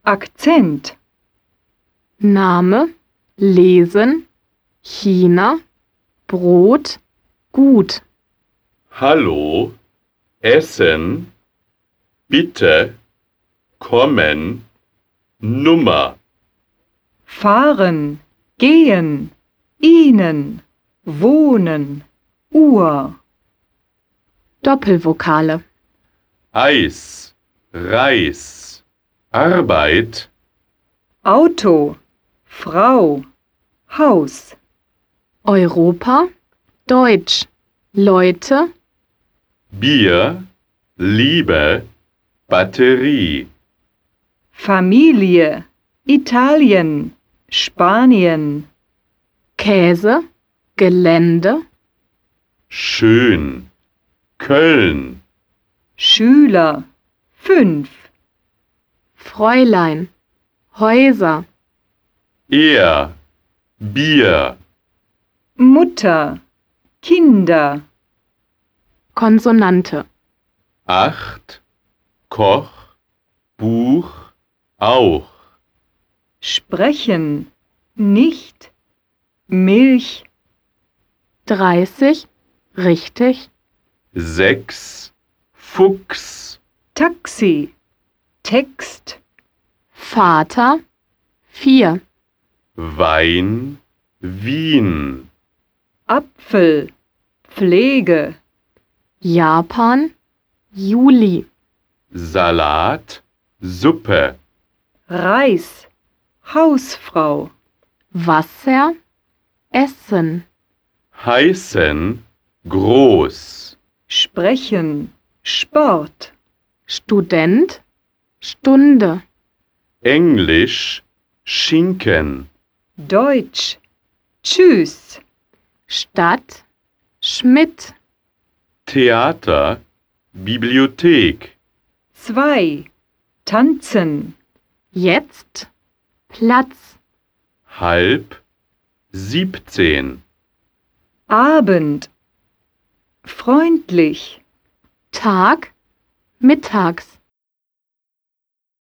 Akzent. Name, lesen, China, Brot, gut. Hallo, Essen, bitte, kommen, Nummer. Fahren, gehen, Ihnen, wohnen, Uhr. Doppelvokale. Eis, Reis, Arbeit, Auto, Frau, Haus. Europa, Deutsch, Leute, Bier, Liebe, Batterie. Familie, Italien, Spanien. Käse, Gelände, Schön, Köln, Schüler, 5. Fräulein, Häuser, er, Bier, Mutter, Kinder. Konsonante. 8, Koch, Buch, auch. Sprechen, nicht, Milch. 30, richtig, 6, Fuchs, Taxi, Text. Vater, 4, Wein, Wien, Apfel, Pflege. Japan, Juli, Salat, Suppe, Reis, Hausfrau. Wasser, Essen, heißen, groß, Sprechen, Sport. Student, Stunde, Englisch, Schinken, Deutsch, Tschüss. Stadt, Schmidt, Theater, Bibliothek, 2. Tanzen, jetzt, Platz, halb, 17, Abend. Freundlich, Tag, mittags.